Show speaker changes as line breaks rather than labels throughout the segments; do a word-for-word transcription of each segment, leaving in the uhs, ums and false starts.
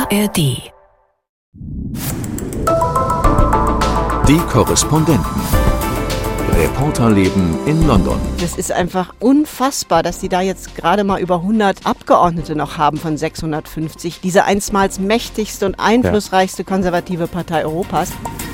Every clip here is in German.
R D.
Die Korrespondenten. Reporterleben in London.
Das ist einfach unfassbar, dass die da jetzt gerade mal über hundert Abgeordnete noch haben von sechshundertfünfzig. Diese einstmals mächtigste und einflussreichste konservative Partei Europas.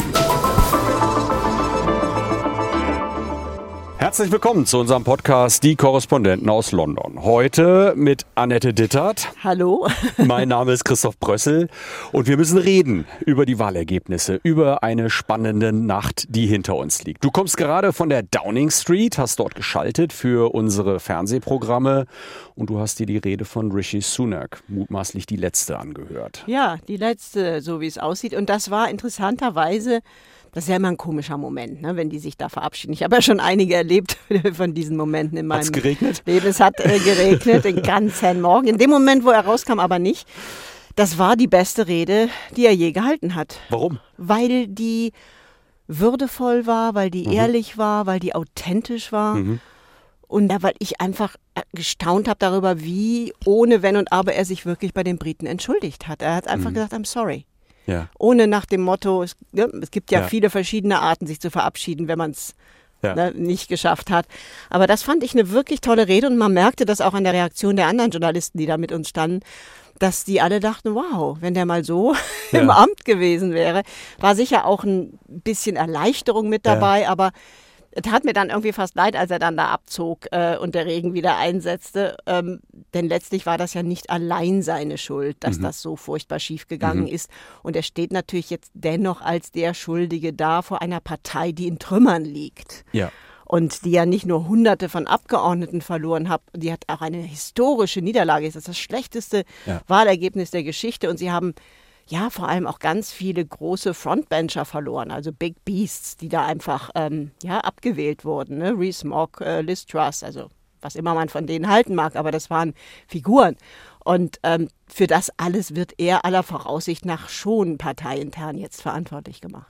Herzlich willkommen zu unserem Podcast Die Korrespondenten aus London. Heute mit Annette Dittert.
Hallo.
Mein Name ist Christoph Brössel und wir müssen reden über die Wahlergebnisse, über eine spannende Nacht, die hinter uns liegt. Du kommst gerade von der Downing Street, hast dort geschaltet für unsere Fernsehprogramme und du hast dir die Rede von Rishi Sunak, mutmaßlich die letzte, angehört.
Ja, die letzte, so wie es aussieht. Und das war interessanterweise... Das ist ja immer ein komischer Moment, ne, wenn die sich da verabschieden. Ich habe ja schon einige erlebt von diesen Momenten in meinem
Hat's geregnet?
Leben. Es hat äh, geregnet den ganzen Morgen. In dem Moment, wo er rauskam, aber nicht. Das war die beste Rede, die er je gehalten hat.
Warum?
Weil die würdevoll war, weil die mhm. ehrlich war, weil die authentisch war. Mhm. Und weil ich einfach gestaunt habe darüber, wie ohne Wenn und Aber er sich wirklich bei den Briten entschuldigt hat. Er hat einfach mhm. gesagt, I'm sorry.
Ja.
Ohne nach dem Motto, es, ja, es gibt ja,
ja
viele verschiedene Arten, sich zu verabschieden, wenn man es
ja.
ne, nicht geschafft hat. Aber das fand ich eine wirklich tolle Rede und man merkte das auch an der Reaktion der anderen Journalisten, die da mit uns standen, dass die alle dachten, wow, wenn der mal so ja. im Amt gewesen wäre. War sicher auch ein bisschen Erleichterung mit dabei, ja. aber es tat mir dann irgendwie fast leid, als er dann da abzog äh, und der Regen wieder einsetzte. Ähm, denn letztlich war das ja nicht allein seine Schuld, dass mhm. das so furchtbar schiefgegangen mhm. ist. Und er steht natürlich jetzt dennoch als der Schuldige da vor einer Partei, die in Trümmern liegt.
Ja.
Und die ja nicht nur Hunderte von Abgeordneten verloren hat, die hat auch eine historische Niederlage. Das ist das schlechteste ja. Wahlergebnis der Geschichte. Und sie haben ja vor allem auch ganz viele große Frontbencher verloren, also Big Beasts, die da einfach ähm, ja, abgewählt wurden. Ne? Rees-Mogg, äh, Liz Truss, also was immer man von denen halten mag, aber das waren Figuren. Und ähm, für das alles wird er aller Voraussicht nach schon parteiintern jetzt verantwortlich gemacht.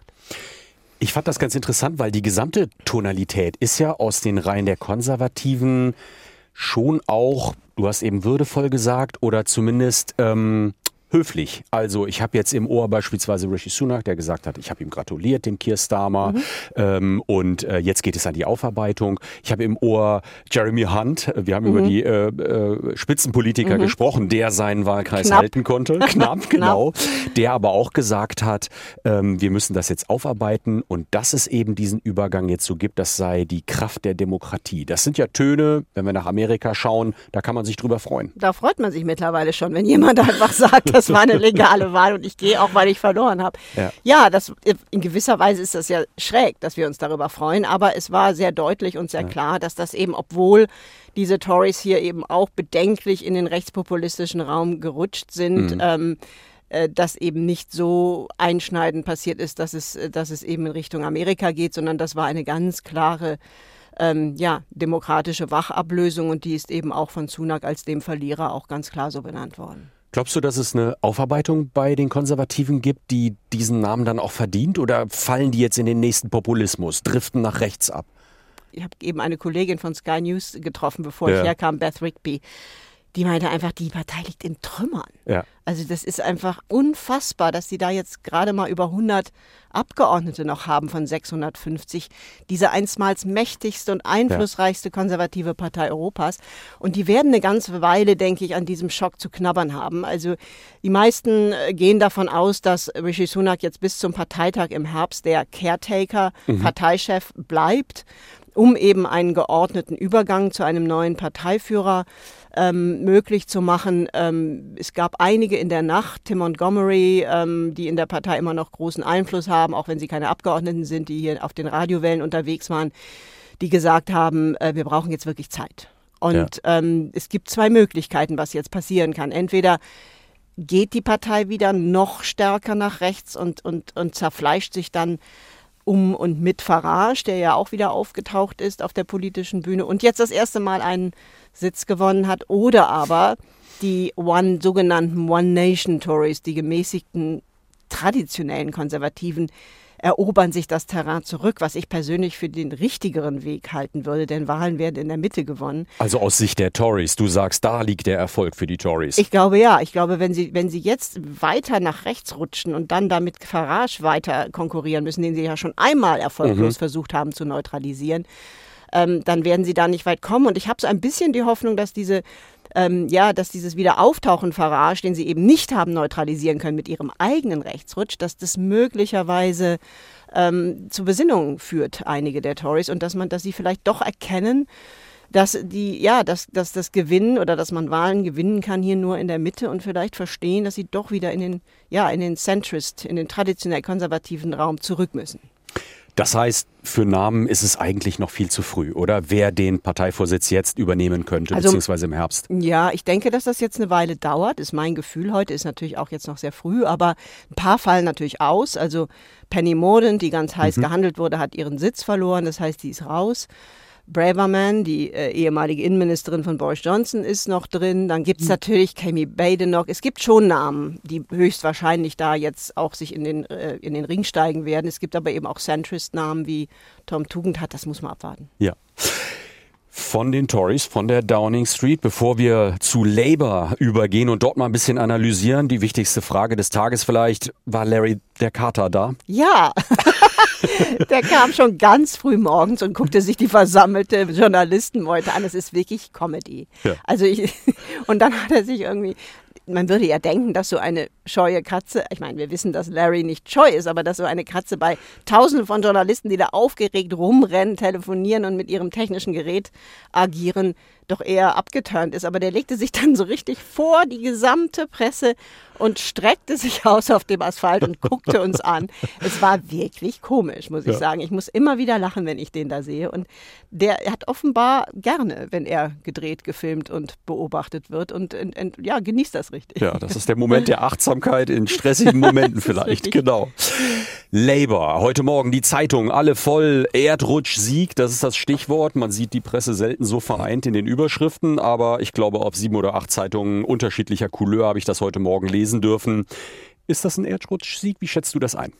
Ich fand das ganz interessant, weil die gesamte Tonalität ist ja aus den Reihen der Konservativen schon auch, du hast eben würdevoll gesagt, oder zumindest ähm, höflich. Also ich habe jetzt im Ohr beispielsweise Rishi Sunak, der gesagt hat, ich habe ihm gratuliert, dem Keir Starmer, mhm. ähm, und äh, jetzt geht es an die Aufarbeitung. Ich habe im Ohr Jeremy Hunt, wir haben mhm. über die äh, äh, Spitzenpolitiker mhm. gesprochen, der seinen Wahlkreis
Knapp.
halten konnte. Knapp, genau. Der aber auch gesagt hat, ähm, wir müssen das jetzt aufarbeiten und dass es eben diesen Übergang jetzt so gibt, das sei die Kraft der Demokratie. Das sind ja Töne, wenn wir nach Amerika schauen, da kann man sich drüber freuen.
Da freut man sich mittlerweile schon, wenn jemand einfach sagt, das war eine legale Wahl und ich gehe auch, weil ich verloren habe. Ja, ja das, in gewisser Weise ist das ja schräg, dass wir uns darüber freuen, aber es war sehr deutlich und sehr ja. klar, dass das eben, obwohl diese Tories hier eben auch bedenklich in den rechtspopulistischen Raum gerutscht sind, mhm. ähm, äh, dass eben nicht so einschneidend passiert ist, dass es, dass es eben in Richtung Amerika geht, sondern das war eine ganz klare ähm, ja, demokratische Wachablösung und die ist eben auch von Sunak als dem Verlierer auch ganz klar so benannt worden.
Glaubst du, dass es eine Aufarbeitung bei den Konservativen gibt, die diesen Namen dann auch verdient? Oder fallen die jetzt in den nächsten Populismus, driften nach rechts ab?
Ich habe eben eine Kollegin von Sky News getroffen, bevor
ja.
ich herkam, Beth Rigby. Die meinte einfach, die Partei liegt in Trümmern.
Ja.
Also das ist einfach unfassbar, dass sie da jetzt gerade mal über hundert Abgeordnete noch haben von sechshundertfünfzig. Diese einstmals mächtigste und einflussreichste konservative Partei Europas. Und die werden eine ganze Weile, denke ich, an diesem Schock zu knabbern haben. Also die meisten gehen davon aus, dass Rishi Sunak jetzt bis zum Parteitag im Herbst der Caretaker, mhm. Parteichef bleibt, um eben einen geordneten Übergang zu einem neuen Parteiführer ähm, möglich zu machen. Ähm, es gab einige in der Nacht, Tim Montgomery, ähm, die in der Partei immer noch großen Einfluss haben, auch wenn sie keine Abgeordneten sind, die hier auf den Radiowellen unterwegs waren, die gesagt haben, äh, wir brauchen jetzt wirklich Zeit. Und ja. ähm, es gibt zwei Möglichkeiten, was jetzt passieren kann. Entweder geht die Partei wieder noch stärker nach rechts und, und, und zerfleischt sich dann um und mit Farage, der ja auch wieder aufgetaucht ist auf der politischen Bühne und jetzt das erste Mal einen Sitz gewonnen hat. Oder aber die One, sogenannten One Nation Tories, die gemäßigten traditionellen Konservativen, erobern sich das Terrain zurück, was ich persönlich für den richtigeren Weg halten würde, denn Wahlen werden in der Mitte gewonnen.
Also aus Sicht der Tories, du sagst, da liegt der Erfolg für die Tories.
Ich glaube ja, ich glaube, wenn sie, wenn sie jetzt weiter nach rechts rutschen und dann damit Farage weiter konkurrieren müssen, den sie ja schon einmal erfolglos mhm. versucht haben zu neutralisieren, ähm, dann werden sie da nicht weit kommen. Und ich habe so ein bisschen die Hoffnung, dass diese Ähm, ja, dass dieses Wiederauftauchen Farage, den sie eben nicht haben neutralisieren können mit ihrem eigenen Rechtsrutsch, dass das möglicherweise ähm, zu Besinnung führt, einige der Tories, und dass man, dass sie vielleicht doch erkennen, dass die, ja, dass, dass das Gewinnen oder dass man Wahlen gewinnen kann hier nur in der Mitte und vielleicht verstehen, dass sie doch wieder in den, ja, in den Centrist, in den traditionell konservativen Raum zurück müssen.
Das heißt, für Namen ist es eigentlich noch viel zu früh, oder? Wer den Parteivorsitz jetzt übernehmen könnte, also, beziehungsweise im Herbst.
Ja, ich denke, dass das jetzt eine Weile dauert, ist mein Gefühl. Heute ist natürlich auch jetzt noch sehr früh, aber ein paar fallen natürlich aus. Also Penny Mordaunt, die ganz heiß mhm. gehandelt wurde, hat ihren Sitz verloren, das heißt, die ist raus. Braverman, die äh, ehemalige Innenministerin von Boris Johnson, ist noch drin. Dann gibt es natürlich Kemi Badenoch. Es gibt schon Namen, die höchstwahrscheinlich da jetzt auch sich in den, äh, in den Ring steigen werden. Es gibt aber eben auch Centrist-Namen wie Tom Tugendhat. Das muss man abwarten.
Ja. Von den Tories, von der Downing Street, bevor wir zu Labour übergehen und dort mal ein bisschen analysieren, die wichtigste Frage des Tages vielleicht, war Larry der Kater da?
Ja, der kam schon ganz früh morgens und guckte sich die versammelte Journalistenmeute an. Es ist wirklich Comedy. Ja. Also ich, und dann hat er sich irgendwie... Man würde ja denken, dass so eine scheue Katze, ich meine, wir wissen, dass Larry nicht scheu ist, aber dass so eine Katze bei Tausenden von Journalisten, die da aufgeregt rumrennen, telefonieren und mit ihrem technischen Gerät agieren, doch eher abgeturnt ist. Aber der legte sich dann so richtig vor die gesamte Presse und streckte sich aus auf dem Asphalt und guckte uns an. Es war wirklich komisch, muss ich ja. sagen. Ich muss immer wieder lachen, wenn ich den da sehe. Und der hat offenbar gerne, wenn er gedreht, gefilmt und beobachtet wird und, und, und ja, genießt das richtig.
Ja, das ist der Moment der Achtsamkeit in stressigen Momenten vielleicht, genau. Labour, heute Morgen die Zeitung, alle voll, Erdrutsch-Sieg, das ist das Stichwort. Man sieht die Presse selten so vereint in den Überschriften, aber ich glaube, auf sieben oder acht Zeitungen unterschiedlicher Couleur habe ich das heute Morgen lesen dürfen. Ist das ein Erdrutsch-Sieg? Wie schätzt du das ein?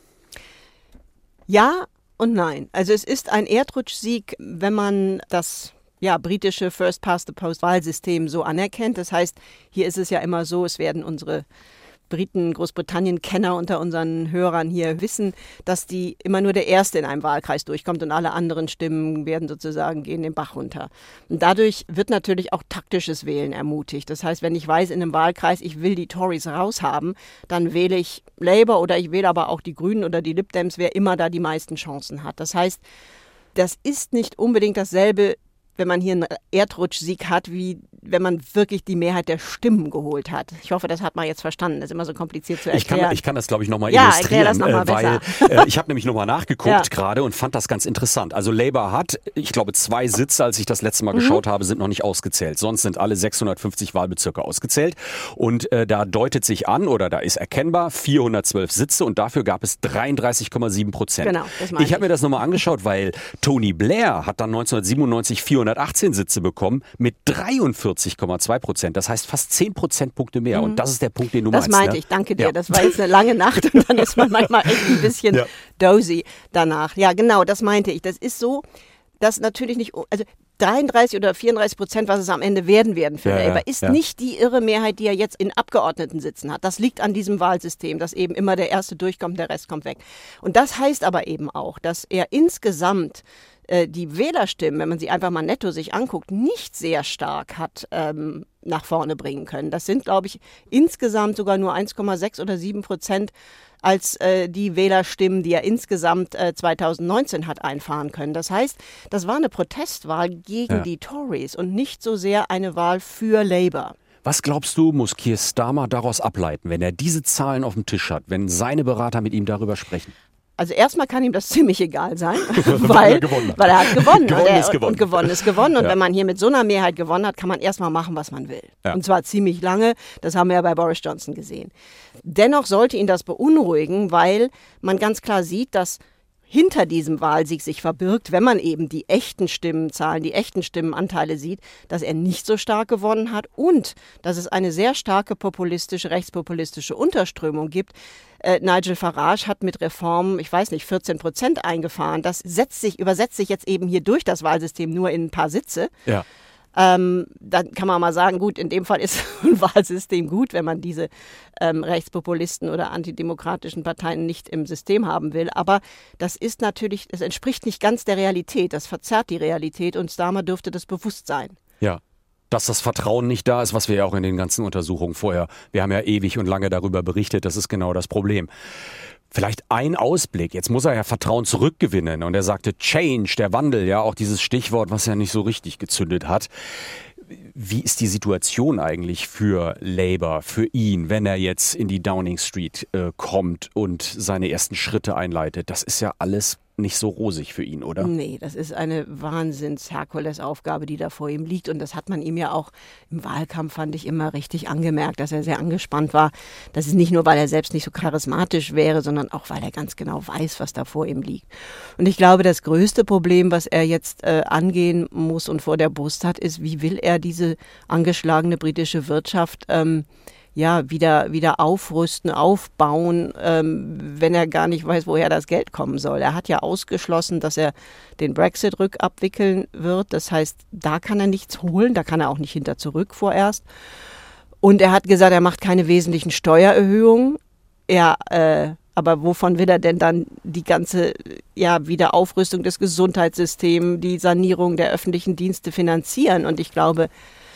Ja und nein. Also es ist ein Erdrutsch-Sieg, wenn man das ja, britische First-Past-the-Post-Wahlsystem so anerkennt. Das heißt, hier ist es ja immer so, es werden unsere Briten, Großbritannien-Kenner unter unseren Hörern hier wissen, dass die immer nur der Erste in einem Wahlkreis durchkommt und alle anderen Stimmen werden sozusagen gehen den Bach runter. Und dadurch wird natürlich auch taktisches Wählen ermutigt. Das heißt, wenn ich weiß in einem Wahlkreis, ich will die Tories raushaben, dann wähle ich Labour oder ich wähle aber auch die Grünen oder die Lib Dems, wer immer da die meisten Chancen hat. Das heißt, das ist nicht unbedingt dasselbe, wenn man hier einen Erdrutschsieg hat, wie wenn man wirklich die Mehrheit der Stimmen geholt hat. Ich hoffe, das hat man jetzt verstanden. Das ist immer so kompliziert zu erklären.
Ich kann, ich kann das, glaube ich, nochmal
ja,
illustrieren,
das noch mal
weil äh, ich habe nämlich nochmal nachgeguckt
ja.
gerade und fand das ganz interessant. Also Labour hat, ich glaube, zwei Sitze, als ich das letzte Mal mhm. geschaut habe, sind noch nicht ausgezählt. Sonst sind alle sechshundertfünfzig Wahlbezirke ausgezählt. Und äh, da deutet sich an, oder da ist erkennbar, vierhundertzwölf Sitze und dafür gab es dreiunddreißig Komma sieben Prozent.
Genau, das meine
ich. Ich habe mir das nochmal angeschaut, weil Tony Blair hat dann neunzehnhundertsiebenundneunzig vierhundertachtzehn Sitze bekommen mit dreiundvierzig Komma zwei Prozent. Das heißt fast zehn Prozentpunkte mehr. Mhm. Und das ist der Punkt, den du
das
meinst.
Das meinte
ne?
ich, danke dir.
Ja.
Das war jetzt eine lange Nacht und dann ist man manchmal echt ein bisschen ja. dozy danach. Ja, genau, das meinte ich. Das ist so, dass natürlich nicht, also dreiunddreißig oder vierunddreißig Prozent, was es am Ende werden werden für ja, Labour, ist ja. nicht die irre Mehrheit, die er jetzt in Abgeordnetensitzen hat. Das liegt an diesem Wahlsystem, dass eben immer der Erste durchkommt, der Rest kommt weg. Und das heißt aber eben auch, dass er insgesamt die Wählerstimmen, wenn man sie einfach mal netto sich anguckt, nicht sehr stark hat ähm, nach vorne bringen können. Das sind, glaube ich, insgesamt sogar nur eins Komma sechs oder sieben Prozent als äh, die Wählerstimmen, die er insgesamt äh, zweitausendneunzehn hat einfahren können. Das heißt, das war eine Protestwahl gegen ja. die Tories und nicht so sehr eine Wahl für Labour.
Was glaubst du, muss Keir Starmer daraus ableiten, wenn er diese Zahlen auf dem Tisch hat, wenn seine Berater mit ihm darüber sprechen?
Also erstmal kann ihm das ziemlich egal sein, weil,
weil, er, gewonnen hat.
weil er hat gewonnen.
gewonnen
und, er,
ist gewonnen.
und gewonnen ist gewonnen. Und
ja.
wenn man hier mit so einer Mehrheit gewonnen hat, kann man erstmal machen, was man will.
Ja.
Und zwar ziemlich lange. Das haben wir ja bei Boris Johnson gesehen. Dennoch sollte ihn das beunruhigen, weil man ganz klar sieht, dass hinter diesem Wahlsieg sich verbirgt, wenn man eben die echten Stimmenzahlen, die echten Stimmenanteile sieht, dass er nicht so stark gewonnen hat und dass es eine sehr starke populistische, rechtspopulistische Unterströmung gibt. Äh, Nigel Farage hat mit Reformen, ich weiß nicht, vierzehn Prozent eingefahren. Das setzt sich, übersetzt sich jetzt eben hier durch das Wahlsystem nur in ein paar Sitze.
Ja.
Ähm, dann kann man mal sagen, gut, in dem Fall ist ein Wahlsystem gut, wenn man diese ähm, Rechtspopulisten oder antidemokratischen Parteien nicht im System haben will. Aber das ist natürlich, es entspricht nicht ganz der Realität. Das verzerrt die Realität und Starmer dürfte das bewusst sein.
Ja. Dass das Vertrauen nicht da ist, was wir ja auch in den ganzen Untersuchungen vorher, wir haben ja ewig und lange darüber berichtet, das ist genau das Problem. Vielleicht ein Ausblick, jetzt muss er ja Vertrauen zurückgewinnen und er sagte Change, der Wandel, ja auch dieses Stichwort, was ja nicht so richtig gezündet hat. Wie ist die Situation eigentlich für Labour, für ihn, wenn er jetzt in die Downing Street äh, kommt und seine ersten Schritte einleitet? Das ist ja alles nicht so rosig für ihn, oder?
Nee, das ist eine Wahnsinns-Herkules-Aufgabe, die da vor ihm liegt. Und das hat man ihm ja auch im Wahlkampf, fand ich, immer richtig angemerkt, dass er sehr angespannt war. Das ist nicht nur, weil er selbst nicht so charismatisch wäre, sondern auch, weil er ganz genau weiß, was da vor ihm liegt. Und ich glaube, das größte Problem, was er jetzt äh, angehen muss und vor der Brust hat, ist, wie will er diese angeschlagene britische Wirtschaft ähm, ja, wieder, wieder aufrüsten, aufbauen, ähm, wenn er gar nicht weiß, woher das Geld kommen soll. Er hat ja ausgeschlossen, dass er den Brexit rückabwickeln wird. Das heißt, da kann er nichts holen, da kann er auch nicht hinter zurück vorerst. Und er hat gesagt, er macht keine wesentlichen Steuererhöhungen. Ja, äh, aber wovon will er denn dann die ganze ja, Wiederaufrüstung des Gesundheitssystems, die Sanierung der öffentlichen Dienste finanzieren? Und ich glaube,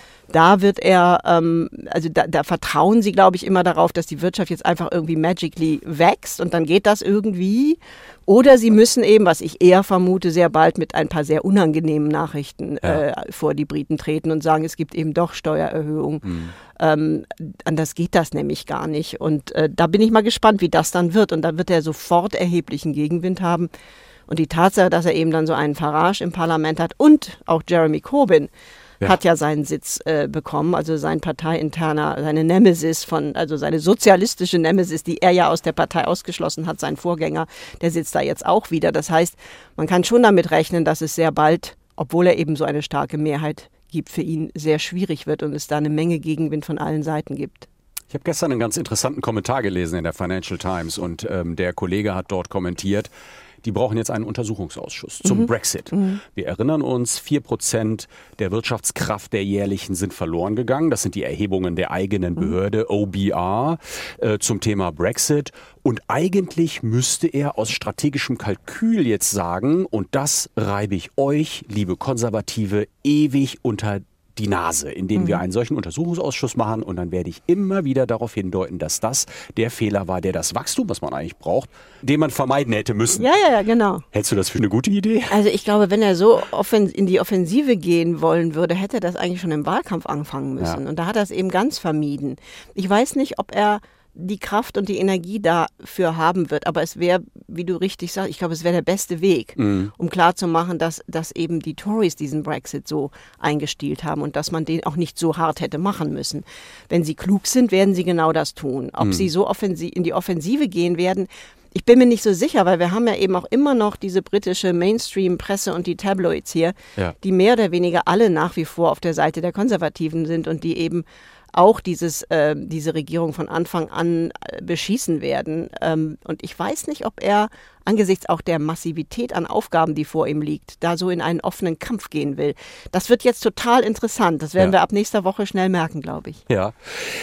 da wird er, ähm, also da, da vertrauen sie, glaube ich, immer darauf, dass die Wirtschaft jetzt einfach irgendwie magically wächst und dann geht das irgendwie. Oder sie müssen eben, was ich eher vermute, sehr bald mit ein paar sehr unangenehmen Nachrichten ja. äh, vor die Briten treten und sagen, es gibt eben doch Steuererhöhungen. Mhm. Ähm, anders geht das nämlich gar nicht. Und äh, da bin ich mal gespannt, wie das dann wird. Und da wird er sofort erheblichen Gegenwind haben. Und die Tatsache, dass er eben dann so einen Farage im Parlament hat und auch Jeremy Corbyn, Ja. hat ja seinen Sitz äh, bekommen, also sein parteiinterner, seine Nemesis von, also seine sozialistische Nemesis, die er ja aus der Partei ausgeschlossen hat, sein Vorgänger, der sitzt da jetzt auch wieder. Das heißt, man kann schon damit rechnen, dass es sehr bald, obwohl er eben so eine starke Mehrheit gibt, für ihn sehr schwierig wird und es da eine Menge Gegenwind von allen Seiten gibt.
Ich habe gestern einen ganz interessanten Kommentar gelesen in der Financial Times und ähm, der Kollege hat dort kommentiert, die brauchen jetzt einen Untersuchungsausschuss zum mhm. Brexit. Mhm. Wir erinnern uns, vier Prozent der Wirtschaftskraft der jährlichen sind verloren gegangen. Das sind die Erhebungen der eigenen Behörde, O B R, äh, zum Thema Brexit. Und eigentlich müsste er aus strategischem Kalkül jetzt sagen, und das reibe ich euch, liebe Konservative, ewig unter die Nase, indem mhm. wir einen solchen Untersuchungsausschuss machen und dann werde ich immer wieder darauf hindeuten, dass das der Fehler war, der das Wachstum, was man eigentlich braucht, den man vermeiden hätte müssen.
Ja, ja, ja, genau.
Hältst du das für eine gute Idee?
Also ich glaube, wenn er so in die Offensive gehen wollen würde, hätte er das eigentlich schon im Wahlkampf anfangen müssen. Ja. Und da hat er es eben ganz vermieden. Ich weiß nicht, ob er die Kraft und die Energie dafür haben wird. Aber es wäre, wie du richtig sagst, ich glaube, es wäre der beste Weg, mhm. um klarzumachen, dass, dass eben die Tories diesen Brexit so eingestielt haben und dass man den auch nicht so hart hätte machen müssen. Wenn sie klug sind, werden sie genau das tun. Ob mhm. sie so offensiv, in die Offensive gehen werden, ich bin mir nicht so sicher, weil wir haben ja eben auch immer noch diese britische Mainstream-Presse und die Tabloids hier, ja. die mehr oder weniger alle nach wie vor auf der Seite der Konservativen sind und die eben auch dieses, äh, diese Regierung von Anfang an äh, beschießen werden. Ähm, und ich weiß nicht, ob er angesichts auch der Massivität an Aufgaben, die vor ihm liegt, da so in einen offenen Kampf gehen will. Das wird jetzt total interessant. Das werden ja. wir ab nächster Woche schnell merken, glaube ich.
Ja.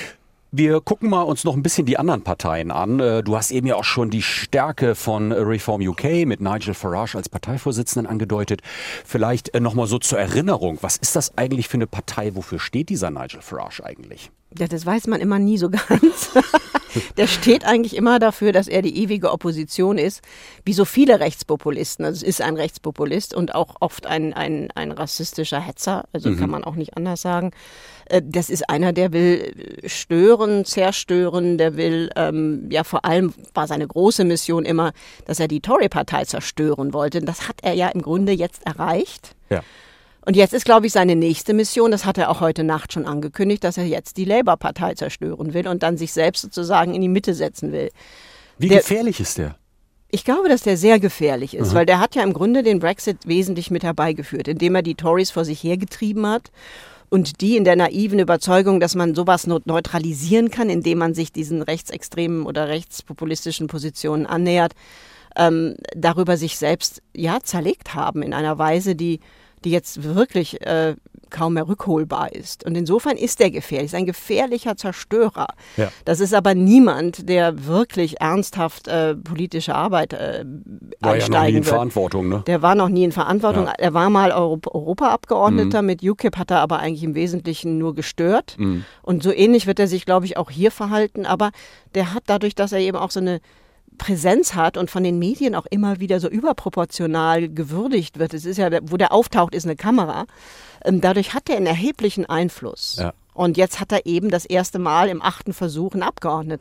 Wir gucken mal uns noch ein bisschen die anderen Parteien an. Du hast eben ja auch schon die Stärke von Reform U K mit Nigel Farage als Parteivorsitzenden angedeutet. Vielleicht nochmal so zur Erinnerung. Was ist das eigentlich für eine Partei? Wofür steht dieser Nigel Farage eigentlich?
Ja, das weiß man immer nie so ganz. Der steht eigentlich immer dafür, dass er die ewige Opposition ist, wie so viele Rechtspopulisten. Also es ist ein Rechtspopulist und auch oft ein, ein, ein rassistischer Hetzer, also mhm. kann man auch nicht anders sagen. Das ist einer, der will stören, zerstören, der will, ähm, ja vor allem war seine große Mission immer, dass er die Tory-Partei zerstören wollte. Das hat er ja im Grunde jetzt erreicht. Ja. Und jetzt ist, glaube ich, seine nächste Mission, das hat er auch heute Nacht schon angekündigt, dass er jetzt die Labour-Partei zerstören will und dann sich selbst sozusagen in die Mitte setzen will.
Wie
der,
gefährlich ist der?
Ich glaube, dass der sehr gefährlich ist, mhm. weil der hat ja im Grunde den Brexit wesentlich mit herbeigeführt, indem er die Tories vor sich hergetrieben hat. Und die in der naiven Überzeugung, dass man sowas neutralisieren kann, indem man sich diesen rechtsextremen oder rechtspopulistischen Positionen annähert, ähm, darüber sich selbst ja zerlegt haben in einer Weise, die, die jetzt wirklich äh, kaum mehr rückholbar ist. Und insofern ist der gefährlich, ist ein gefährlicher Zerstörer. Ja. Das ist aber niemand, der wirklich ernsthaft äh, politische Arbeit äh,
war einsteigen ja noch nie in
wird.
Verantwortung, ne?
Der war noch nie in Verantwortung. Ja. Er war mal Europa- Europaabgeordneter. Mhm. Mit U K I P hat er aber eigentlich im Wesentlichen nur gestört. Mhm. Und so ähnlich wird er sich, glaube ich, auch hier verhalten. Aber der hat dadurch, dass er eben auch so eine Präsenz hat und von den Medien auch immer wieder so überproportional gewürdigt wird. Es ist ja, wo der auftaucht, ist eine Kamera. Dadurch hat er einen erheblichen Einfluss. Ja. Und jetzt hat er eben das erste Mal im achten Versuch ein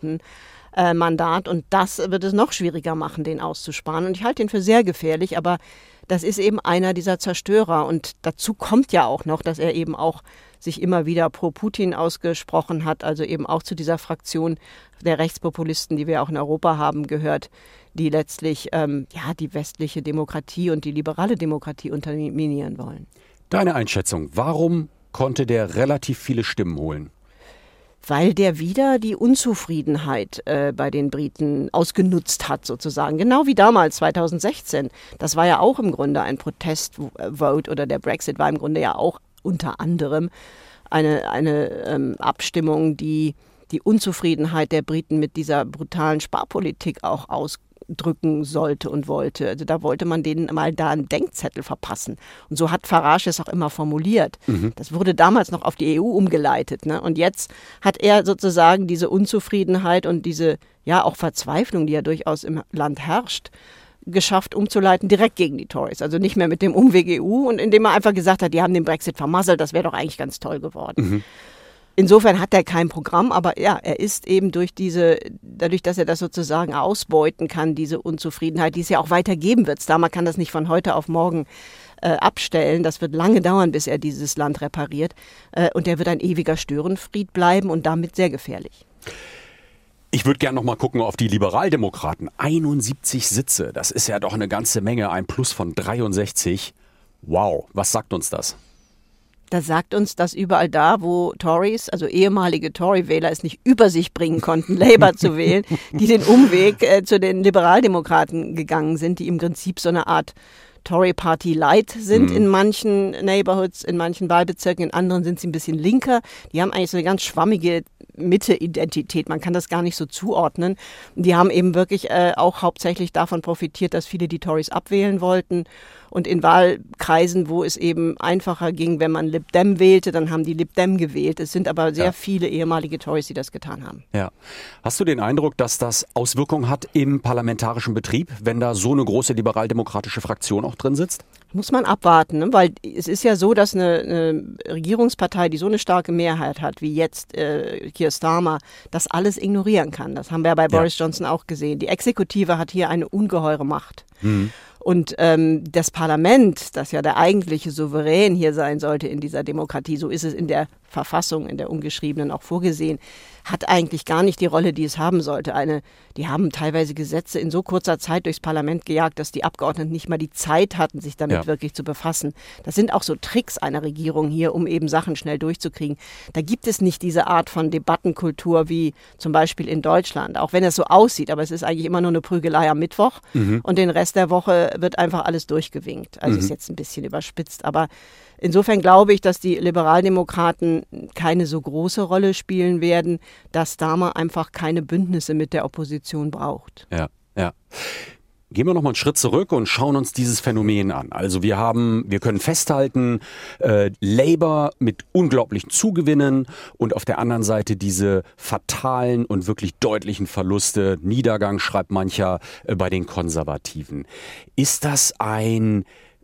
Abgeordnetenmandat. Und das wird es noch schwieriger machen, den auszusparen. Und ich halte ihn für sehr gefährlich, aber das ist eben einer dieser Zerstörer. Und dazu kommt ja auch noch, dass er eben auch sich immer wieder pro Putin ausgesprochen hat, also eben auch zu dieser Fraktion der Rechtspopulisten, die wir auch in Europa haben, gehört, die letztlich ähm, ja, die westliche Demokratie und die liberale Demokratie unterminieren wollen.
Deine Einschätzung, warum konnte der relativ viele Stimmen holen?
Weil der wieder die Unzufriedenheit äh, bei den Briten ausgenutzt hat, sozusagen. Genau wie damals, zweitausendsechzehn. Das war ja auch im Grunde ein Protestvote oder der Brexit war im Grunde ja auch unter anderem eine, eine ähm, Abstimmung, die die Unzufriedenheit der Briten mit dieser brutalen Sparpolitik auch ausdrücken sollte und wollte. Also da wollte man denen mal da einen Denkzettel verpassen. Und so hat Farage es auch immer formuliert. Mhm. Das wurde damals noch auf die E U umgeleitet, ne? Und jetzt hat er sozusagen diese Unzufriedenheit und diese ja auch Verzweiflung, die ja durchaus im Land herrscht, geschafft umzuleiten, direkt gegen die Tories. Also nicht mehr mit dem Umweg E U und indem er einfach gesagt hat, die haben den Brexit vermasselt, das wäre doch eigentlich ganz toll geworden. Mhm. Insofern hat er kein Programm, aber ja, er ist eben durch diese, dadurch, dass er das sozusagen ausbeuten kann, diese Unzufriedenheit, die es ja auch weitergeben wird. Man kann das nicht von heute auf morgen äh, abstellen. Das wird lange dauern, bis er dieses Land repariert. Äh, und er wird ein ewiger Störenfried bleiben und damit sehr gefährlich.
Ich würde gerne noch mal gucken auf die Liberaldemokraten. einundsiebzig Sitze, das ist ja doch eine ganze Menge, ein Plus von dreiundsechzig. Wow, was sagt uns das?
Das sagt uns, dass überall da, wo Tories, also ehemalige Tory-Wähler, es nicht über sich bringen konnten, Labour zu wählen, die den Umweg äh, zu den Liberaldemokraten gegangen sind, die im Prinzip so eine Art Tory Party Light sind mhm. in manchen Neighborhoods, in manchen Wahlbezirken, in anderen sind sie ein bisschen linker. Die haben eigentlich so eine ganz schwammige Mitte-Identität. Man kann das gar nicht so zuordnen. Die haben eben wirklich äh, auch hauptsächlich davon profitiert, dass viele die Tories abwählen wollten. Und in Wahlkreisen, wo es eben einfacher ging, wenn man Lib Dem wählte, dann haben die Lib Dem gewählt. Es sind aber sehr ja. viele ehemalige Tories, die das getan haben.
Ja. Hast du den Eindruck, dass das Auswirkungen hat im parlamentarischen Betrieb, wenn da so eine große liberaldemokratische Fraktion auch drin sitzt?
Muss man abwarten, ne? Weil es ist ja so, dass eine, eine Regierungspartei, die so eine starke Mehrheit hat, wie jetzt äh, Keir Starmer, das alles ignorieren kann. Das haben wir ja bei ja. Boris Johnson auch gesehen. Die Exekutive hat hier eine ungeheure Macht. Mhm. Und ähm, das Parlament, das ja der eigentliche Souverän hier sein sollte in dieser Demokratie, so ist es in der Verfassung, in der ungeschriebenen auch vorgesehen, hat eigentlich gar nicht die Rolle, die es haben sollte. Eine, die haben teilweise Gesetze in so kurzer Zeit durchs Parlament gejagt, dass die Abgeordneten nicht mal die Zeit hatten, sich damit ja. wirklich zu befassen. Das sind auch so Tricks einer Regierung hier, um eben Sachen schnell durchzukriegen. Da gibt es nicht diese Art von Debattenkultur wie zum Beispiel in Deutschland, auch wenn es so aussieht, aber es ist eigentlich immer nur eine Prügelei am Mittwoch mhm. und den Rest der Woche wird einfach alles durchgewinkt. Also mhm. ist jetzt ein bisschen überspitzt, aber insofern glaube ich, dass die Liberaldemokraten keine so große Rolle spielen werden, dass Starmer einfach keine Bündnisse mit der Opposition braucht.
Ja, ja. Gehen wir noch mal einen Schritt zurück und schauen uns dieses Phänomen an. Also wir haben, wir können festhalten, äh, Labour mit unglaublichen Zugewinnen und auf der anderen Seite diese fatalen und wirklich deutlichen Verluste, Niedergang, schreibt mancher, äh, bei den Konservativen. Ist das ein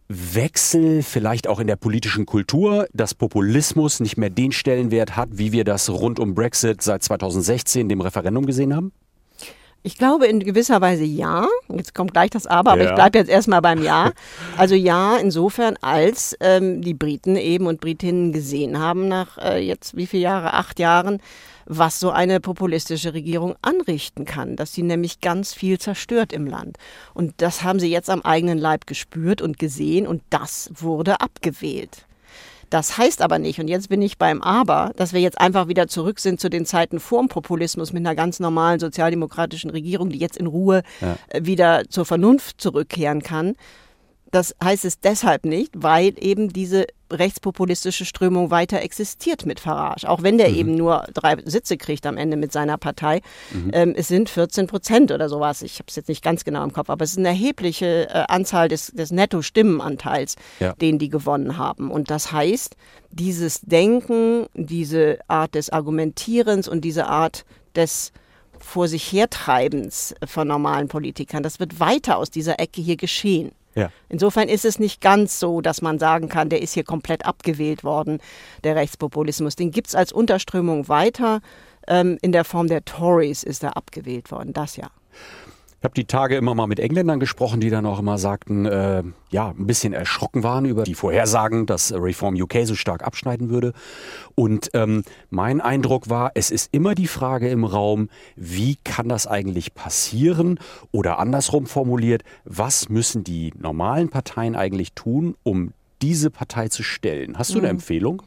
Wechsel vielleicht auch in der politischen Kultur, dass Populismus nicht mehr den Stellenwert hat, wie wir das rund um Brexit seit zweitausendsechzehn, dem Referendum, gesehen haben?
Ich glaube in gewisser Weise ja. Jetzt kommt gleich das Aber, aber
Ja.
ich bleibe jetzt erstmal beim Ja. Also ja, insofern, als ähm, die Briten eben und Britinnen gesehen haben nach äh, jetzt wie viele Jahre, acht Jahren, was so eine populistische Regierung anrichten kann, dass sie nämlich ganz viel zerstört im Land. Und das haben sie jetzt am eigenen Leib gespürt und gesehen und das wurde abgewählt. Das heißt aber nicht, und jetzt bin ich beim Aber, dass wir jetzt einfach wieder zurück sind zu den Zeiten vorm Populismus mit einer ganz normalen sozialdemokratischen Regierung, die jetzt in Ruhe
Ja.
äh, wieder zur Vernunft zurückkehren kann. Das heißt es deshalb nicht, weil eben diese rechtspopulistische Strömung weiter existiert mit Farage. Auch wenn der
Mhm.
eben nur drei Sitze kriegt am Ende mit seiner Partei. Mhm. Ähm, es sind vierzehn Prozent oder sowas. Ich habe es jetzt nicht ganz genau im Kopf, aber es ist eine erhebliche äh, Anzahl des, des Netto-Stimmenanteils,
Ja.
den die gewonnen haben. Und das heißt, dieses Denken, diese Art des Argumentierens und diese Art des vor sich hertreibens von normalen Politikern, das wird weiter aus dieser Ecke hier geschehen.
Ja.
Insofern ist es nicht ganz so, dass man sagen kann, der ist hier komplett abgewählt worden, der Rechtspopulismus. Den gibt es als Unterströmung weiter. Ähm, in der Form der Tories ist er abgewählt worden, das ja.
Ich habe die Tage immer mal mit Engländern gesprochen, die dann auch immer sagten, äh, ja, ein bisschen erschrocken waren über die Vorhersagen, dass Reform U K so stark abschneiden würde. Und ähm, mein Eindruck war, es ist immer die Frage im Raum, wie kann das eigentlich passieren? Oder andersrum formuliert, was müssen die normalen Parteien eigentlich tun, um diese Partei zu stellen? Hast du eine
Mhm.
Empfehlung?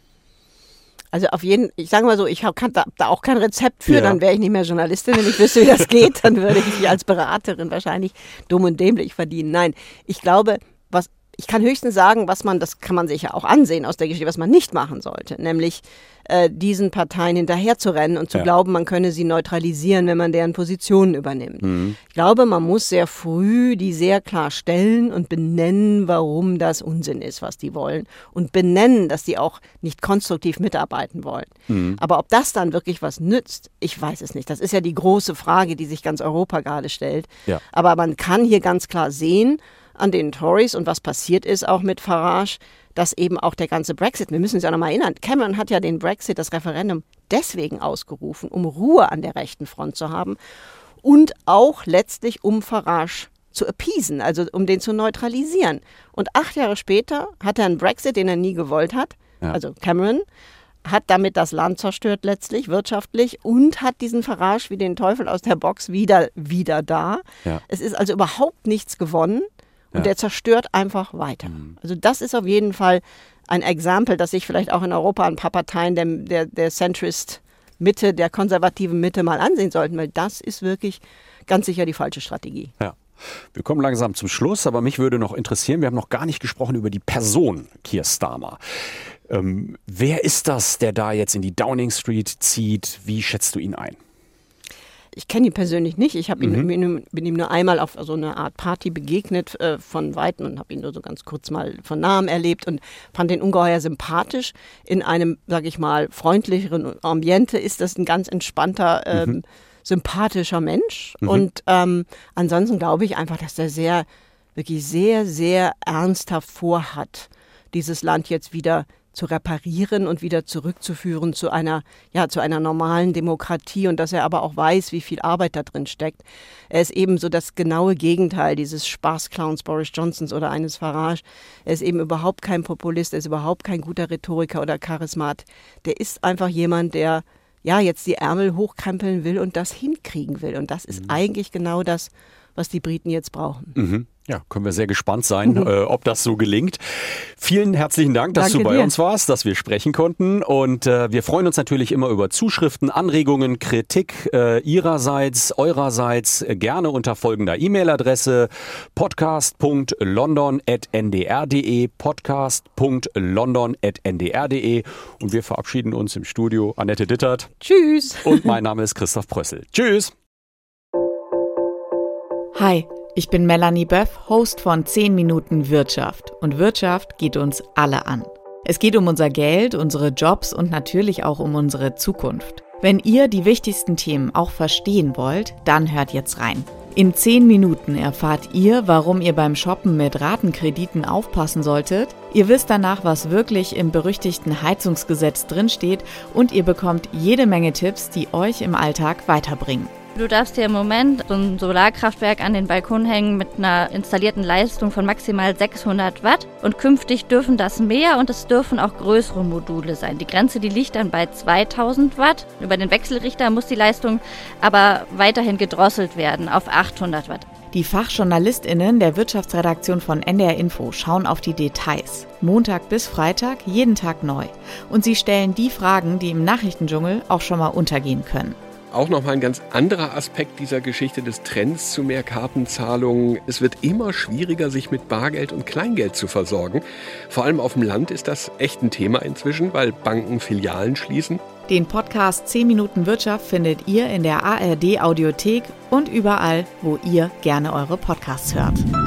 Also auf jeden, ich sage mal so, ich habe da, da auch kein Rezept für,
Ja.
dann wäre ich nicht mehr Journalistin, wenn ich wüsste, wie das geht, dann würde ich mich als Beraterin wahrscheinlich dumm und dämlich verdienen. Nein, ich glaube, was ich kann höchstens sagen, was man, das kann man sich ja auch ansehen aus der Geschichte, was man nicht machen sollte, nämlich äh, diesen Parteien hinterher zu rennen und zu
Ja.
glauben, man könne sie neutralisieren, wenn man deren Positionen übernimmt.
Mhm.
Ich glaube, man muss sehr früh die sehr klar stellen und benennen, warum das Unsinn ist, was die wollen. Und benennen, dass die auch nicht konstruktiv mitarbeiten wollen.
Mhm.
Aber ob das dann wirklich was nützt, ich weiß es nicht. Das ist ja die große Frage, die sich ganz Europa gerade stellt.
Ja.
Aber man kann hier ganz klar sehen an den Tories und was passiert ist auch mit Farage, dass eben auch der ganze Brexit, wir müssen uns ja noch mal erinnern, Cameron hat ja den Brexit, das Referendum, deswegen ausgerufen, um Ruhe an der rechten Front zu haben und auch letztlich um Farage zu appeasen, also um den zu neutralisieren. Und acht Jahre später hat er einen Brexit, den er nie gewollt hat,
Ja.
also Cameron, hat damit das Land zerstört letztlich, wirtschaftlich, und hat diesen Farage wie den Teufel aus der Box wieder, wieder da.
Ja.
Es ist also überhaupt nichts gewonnen. Und
Ja.
der zerstört einfach weiter. Also das ist auf jeden Fall ein Exempel, dass sich vielleicht auch in Europa ein paar Parteien der, der, der Centrist-Mitte, der konservativen Mitte mal ansehen sollten, weil das ist wirklich ganz sicher die falsche Strategie.
Ja. Wir kommen langsam zum Schluss, aber mich würde noch interessieren, wir haben noch gar nicht gesprochen über die Person Keir Starmer. Ähm, wer ist das, der da jetzt in die Downing Street zieht? Wie schätzt du ihn ein?
Ich kenne ihn persönlich nicht. Ich hab ihn,
Mhm.
bin, bin ihm nur einmal auf so eine Art Party begegnet äh, von Weitem und habe ihn nur so ganz kurz mal von Nahem erlebt und fand ihn ungeheuer sympathisch. In einem, sage ich mal, freundlicheren Ambiente ist das ein ganz entspannter, ähm,
Mhm.
sympathischer Mensch.
Mhm.
Und ähm, ansonsten glaube ich einfach, dass der sehr, wirklich sehr, sehr ernsthaft vorhat, dieses Land jetzt wieder zu reparieren und wieder zurückzuführen zu einer, ja, zu einer normalen Demokratie, und dass er aber auch weiß, wie viel Arbeit da drin steckt. Er ist eben so das genaue Gegenteil dieses Spaßclowns Boris Johnsons oder eines Farage. Er ist eben überhaupt kein Populist, er ist überhaupt kein guter Rhetoriker oder Charismat. Der ist einfach jemand, der ja jetzt die Ärmel hochkrempeln will und das hinkriegen will. Und das ist
Mhm.
eigentlich genau das, was die Briten jetzt brauchen.
Mhm. Ja, können wir sehr gespannt sein,
Mhm.
äh, ob das so gelingt. Vielen herzlichen Dank, dass
Danke
du bei
dir.
uns warst, dass wir sprechen konnten. Und äh, wir freuen uns natürlich immer über Zuschriften, Anregungen, Kritik äh, ihrerseits, eurerseits, äh, gerne unter folgender E-Mail-Adresse podcast punkt london at n d r punkt d e, podcast punkt london at n d r punkt d e. Und wir verabschieden uns im Studio. Annette Dittert
Tschüss!
und mein Name ist Christoph Prössel. Tschüss!
Hi, ich bin Melanie Böff, Host von zehn Minuten Wirtschaft. Und Wirtschaft geht uns alle an. Es geht um unser Geld, unsere Jobs und natürlich auch um unsere Zukunft. Wenn ihr die wichtigsten Themen auch verstehen wollt, dann hört jetzt rein. In zehn Minuten erfahrt ihr, warum ihr beim Shoppen mit Ratenkrediten aufpassen solltet. Ihr wisst danach, was wirklich im berüchtigten Heizungsgesetz drinsteht, und ihr bekommt jede Menge Tipps, die euch im Alltag weiterbringen.
Du darfst dir im Moment so ein Solarkraftwerk an den Balkon hängen mit einer installierten Leistung von maximal sechshundert Watt. Und künftig dürfen das mehr und es dürfen auch größere Module sein. Die Grenze, die liegt dann bei zweitausend Watt. Über den Wechselrichter muss die Leistung aber weiterhin gedrosselt werden auf achthundert Watt.
Die FachjournalistInnen der Wirtschaftsredaktion von N D R Info schauen auf die Details. Montag bis Freitag, jeden Tag neu. Und sie stellen die Fragen, die im Nachrichtendschungel auch schon mal untergehen können.
Auch nochmal ein ganz anderer Aspekt dieser Geschichte des Trends zu mehr Kartenzahlungen. Es wird immer schwieriger, sich mit Bargeld und Kleingeld zu versorgen. Vor allem auf dem Land ist das echt ein Thema inzwischen, weil Banken Filialen schließen.
Den Podcast zehn Minuten Wirtschaft findet ihr in der A R D Audiothek und überall, wo ihr gerne eure Podcasts hört.